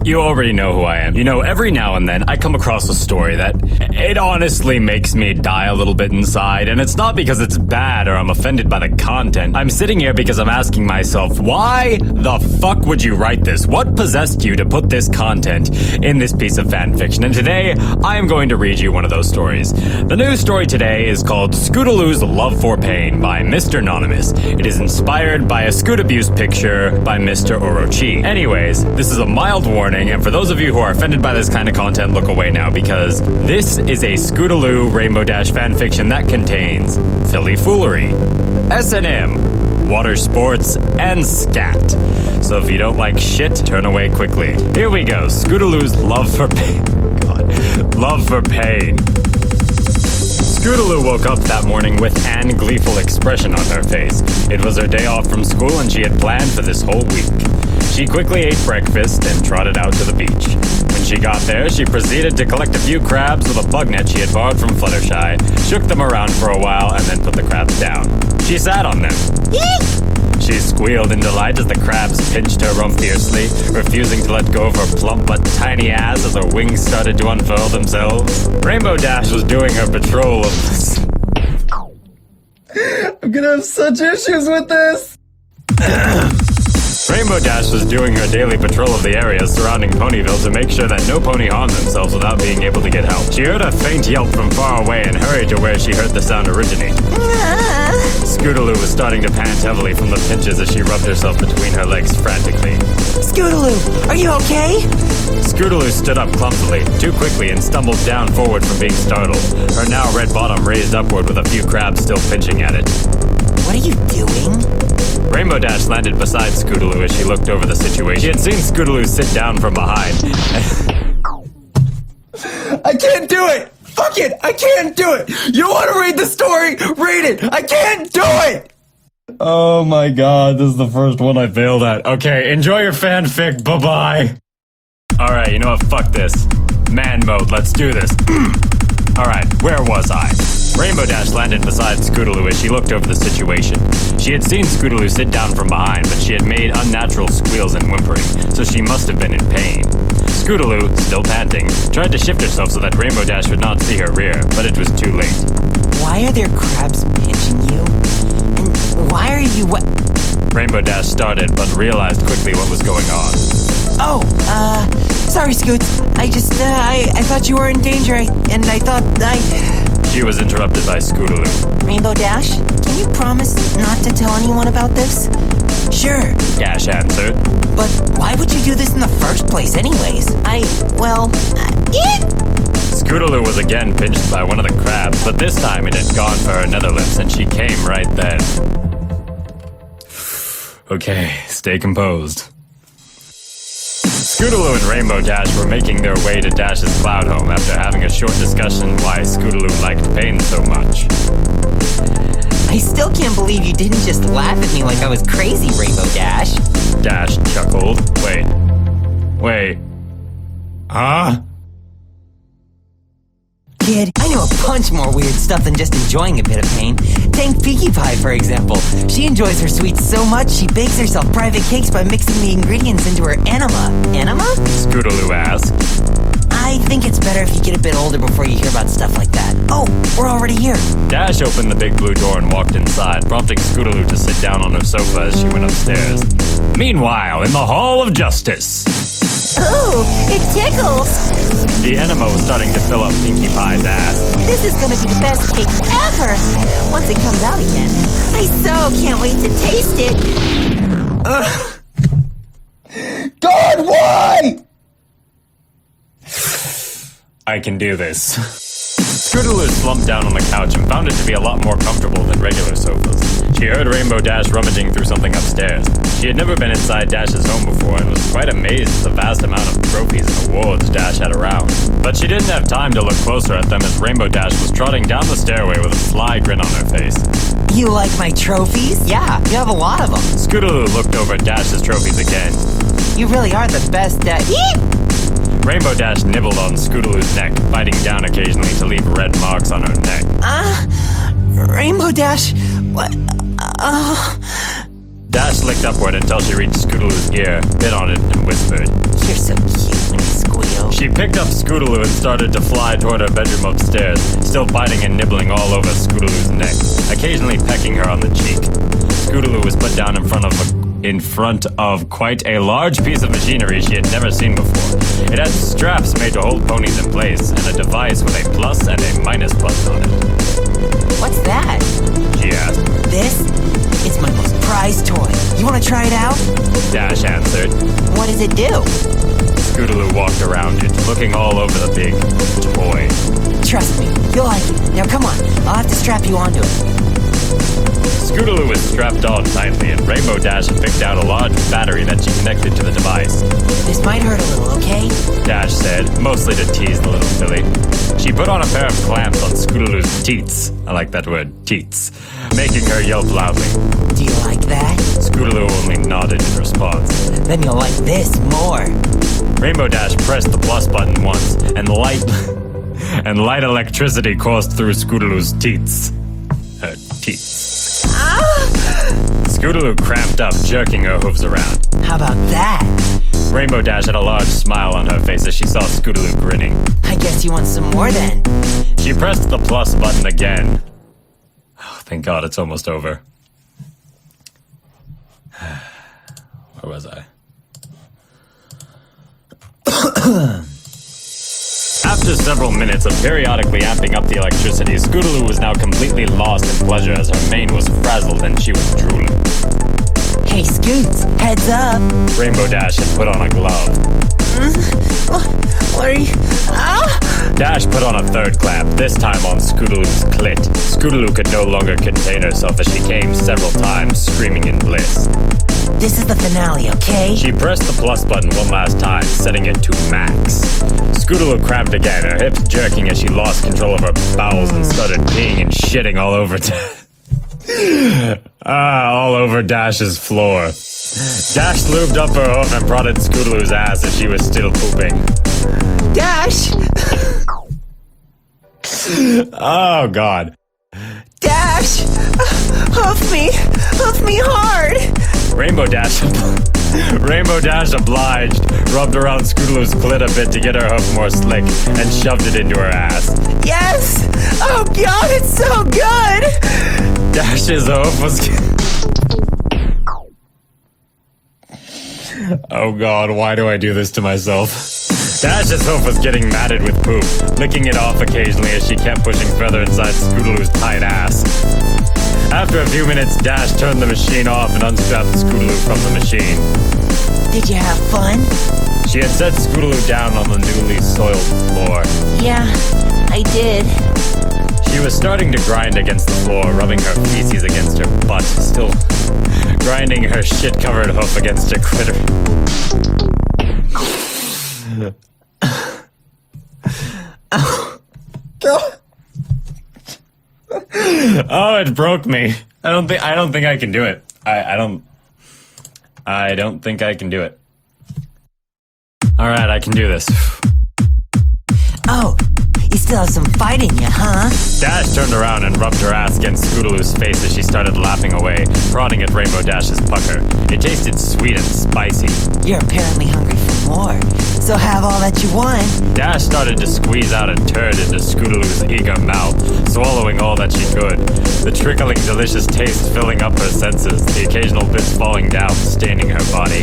You already know who I am. You know, every now and then I come across a story that it honestly makes me die a little bit inside, and it's not because it's bad or I'm offended by the content. I'm sitting here because I'm asking myself, why the fuck would you write this? What possessed you to put this content in this piece of fan fiction? And today, I am going to read you one of those stories. The news story today is called Scootaloo's Love for Pain by Mr. Anonymous. It is inspired by a Scoot abuse picture by Mr. Orochi. Anyways, this is a mild warning, and for those of you who are offended by this kind of content, look away now, because this is a Scootaloo Rainbow Dash fanfiction that contains Philly foolery, S&M, water sports, and scat. So if you don't like shit, turn away quickly. Here we go, Scootaloo's Love for Pain. God. Love for Pain. Scootaloo woke up that morning with an gleeful expression on her face. It was her day off from school and she had planned for this whole week. She quickly ate breakfast and trotted out to the beach. When she got there, she proceeded to collect a few crabs with a bug net she had borrowed from Fluttershy, shook them around for a while, and then put the crabs down. She sat on them. She squealed in delight as the crabs pinched her rump fiercely, refusing to let go of her plump but tiny ass as her wings started to unfurl themselves. Rainbow Dash was doing her patrol of... I'm gonna have such issues with this! Rainbow Dash was doing her daily patrol of the area surrounding Ponyville to make sure that no pony harmed themselves without being able to get help. She heard a faint yelp from far away and hurried to where she heard the sound originate. Scootaloo was starting to pant heavily from the pinches as she rubbed herself between her legs frantically. Scootaloo, are you okay? Scootaloo stood up clumsily, too quickly, and stumbled down forward from being startled. Her now red bottom raised upward with a few crabs still pinching at it. What are you doing? Rainbow Dash landed beside Scootaloo as she looked over the situation. She had seen Scootaloo sit down from behind. I can't do it! Fuck it! I can't do it! You wanna read the story? Read it! I can't do it! Oh my god, this is the first one I failed at. Okay, enjoy your fanfic, bye-bye! Alright, you know what, fuck this. Man mode, let's do this. Alright, where was I? Rainbow Dash landed beside Scootaloo as she looked over the situation. She had seen Scootaloo sit down from behind, but she had made unnatural squeals and whimpering, so she must have been in pain. Scootaloo, still panting, tried to shift herself so that Rainbow Dash would not see her rear, but it was too late. Why are there crabs pinching you? And why are you Rainbow Dash started, but realized quickly what was going on. Sorry, Scoots. I thought you were in danger, and I thought She was interrupted by Scootaloo. Rainbow Dash, can you promise not to tell anyone about this? Sure. Dash answered. But why would you do this in the first place anyways? Scootaloo was again pinched by one of the crabs, but this time it had gone for her nether lips and she came right then. Okay, stay composed. Scootaloo and Rainbow Dash were making their way to Dash's cloud home after having a short discussion why Scootaloo liked pain so much. I still can't believe you didn't just laugh at me like I was crazy, Rainbow Dash. Dash chuckled. Wait. Huh? Kid, I know a bunch more weird stuff than just enjoying a bit of pain. Take Pinkie Pie, for example. She enjoys her sweets so much, she bakes herself private cakes by mixing the ingredients into her enema. Enema? Scootaloo asked. I think it's better if you get a bit older before you hear about stuff like that. Oh, we're already here. Dash opened the big blue door and walked inside, prompting Scootaloo to sit down on her sofa as she went upstairs. Meanwhile, in the Hall of Justice. Ooh, it tickles! The enema was starting to fill up Pinkie Pie's ass. This is gonna be the best cake ever! Once it comes out again. I so can't wait to taste it! God, why? I can do this. Scootaloo slumped down on the couch and found it to be a lot more comfortable than regular sofas. She heard Rainbow Dash rummaging through something upstairs. She had never been inside Dash's home before and was quite amazed at the vast amount of trophies and awards Dash had around. But she didn't have time to look closer at them as Rainbow Dash was trotting down the stairway with a sly grin on her face. You like my trophies? Yeah, you have a lot of them. Scootaloo looked over at Dash's trophies again. You really are the best at... Rainbow Dash nibbled on Scootaloo's neck, biting down occasionally to leave red marks on her neck. Rainbow Dash... What? Dash licked upward until she reached Scootaloo's ear, bit on it, and whispered, You're so cute. She picked up Scootaloo and started to fly toward her bedroom upstairs, still biting and nibbling all over Scootaloo's neck, occasionally pecking her on the cheek. Scootaloo was put down in front of quite a large piece of machinery she had never seen before. It had straps made to hold ponies in place, and a device with a plus and a minus button on it. What's that? She asked. This? It's my most prized toy. You want to try it out? Dash answered. What does it do? Scootaloo walked around it, looking all over the big toy. Trust me, you'll like it. Now come on, I'll have to strap you onto it. Scootaloo was strapped on tightly, and Rainbow Dash had picked out a large battery that she connected to the device. This might hurt a little, okay? Dash said, mostly to tease the little filly. She put on a pair of clamps on Scootaloo's teats. I like that word, teats, making her yelp loudly. Do you like that? Scootaloo only nodded in response. Then you'll like this more. Rainbow Dash pressed the plus button once, and light electricity coursed through Scootaloo's teats. Her teats. Scootaloo cramped up, jerking her hooves around. How about that? Rainbow Dash had a large smile on her face as she saw Scootaloo grinning. I guess you want some more then. She pressed the plus button again. Oh, thank God it's almost over. Where was I? After several minutes of periodically amping up the electricity, Scootaloo was now completely lost in pleasure as her mane was frazzled and she was drooling. Hey, Scoots, heads up. Rainbow Dash had put on a glove. What are you... Ah! Dash put on a third clamp, this time on Scootaloo's clit. Scootaloo could no longer contain herself as she came several times, screaming in bliss. This is the finale, okay? She pressed the plus button one last time, setting it to max. Scootaloo cramped again, her hips jerking as she lost control of her bowels and started peeing and shitting all over all over Dash's floor. Dash lubed up her hoof and prodded Scootaloo's ass as she was still pooping. Dash! Oh, God. Dash! Hoof me hard! Rainbow Dash obliged, rubbed around Scootaloo's clit a bit to get her hoof more slick, and shoved it into her ass. Yes! Oh God, it's so good! Dash's hoof was... Oh God, why do I do this to myself? Dash's hoof was getting matted with poop, licking it off occasionally as she kept pushing further inside Scootaloo's tight ass. After a few minutes, Dash turned the machine off and unstrapped Scootaloo from the machine. Did you have fun? She had set Scootaloo down on the newly soiled floor. Yeah, I did. She was starting to grind against the floor, rubbing her feces against her butt, still grinding her shit-covered hoof against her critter. Oh, it broke me. I don't think I can do it. I don't think I can do it. All right, I can do this. Oh, you still have some fight in you, huh? Dash turned around and rubbed her ass against Scootaloo's face as she started laughing away, prodding at Rainbow Dash's pucker. It tasted sweet and spicy. You're apparently hungry for more, so have all that you want. Dash started to squeeze out a turd into Scootaloo's eager mouth, swallowing all that she could. The trickling delicious taste filling up her senses, the occasional bits falling down, staining her body.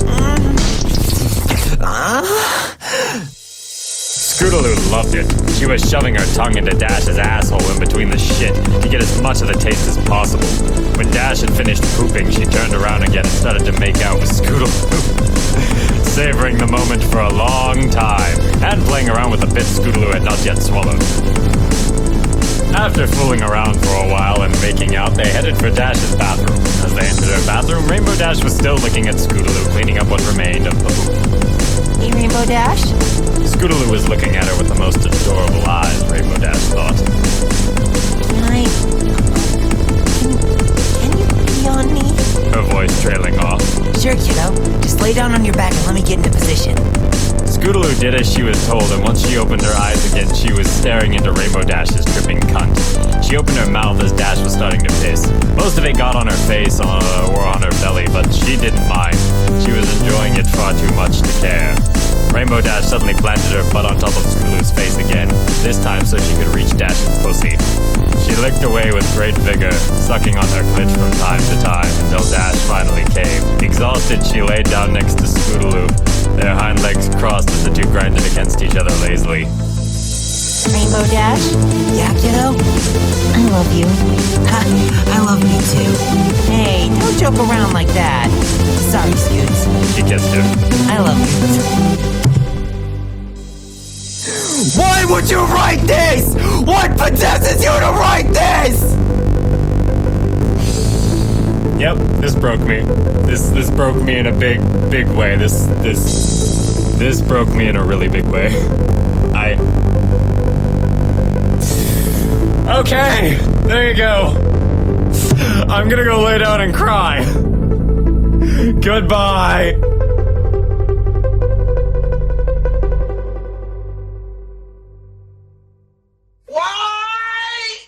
Scootaloo loved it. She was shoving her tongue into Dash's asshole in between the shit to get as much of the taste as possible. When Dash had finished pooping, she turned around again and started to make out with Scootaloo, savoring the moment for a long time, and playing around with the bits Scootaloo had not yet swallowed. After fooling around for a while and making out, they headed for Dash's bathroom. As they entered her bathroom, Rainbow Dash was still looking at Scootaloo, cleaning up what remained of the poop. Hey, Rainbow Dash? Scootaloo was looking at her with the most adorable eyes, Rainbow Dash thought. Can you pee on me? Her voice trailing off. Sure, kiddo. Just lay down on your back and let me get into position. Scootaloo did as she was told, and once she opened her eyes again, she was staring into Rainbow Dash's dripping cunt. She opened her mouth as Dash was starting to piss. Most of it got on her face or on her belly, but she didn't mind. She was enjoying it far too much to care. Rainbow Dash suddenly planted her butt on top of Scootaloo's face again, this time so she could reach Dash's pussy. She licked away with great vigor, sucking on her clit from time to time until Dash finally came. Exhausted, she laid down next to Scootaloo, their hind legs crossed as the two grinded against each other lazily. Rainbow Dash, Yeah, kiddo? I love you. Ha, I love me too. Hey, don't joke around like that. Sorry, Scoots. She kissed her. I love you. Why would you write this? What possesses you to write this? Yep, this broke me. This broke me in a big way. This broke me in a really big way. Okay, there you go. I'm gonna go lay down and cry. Goodbye.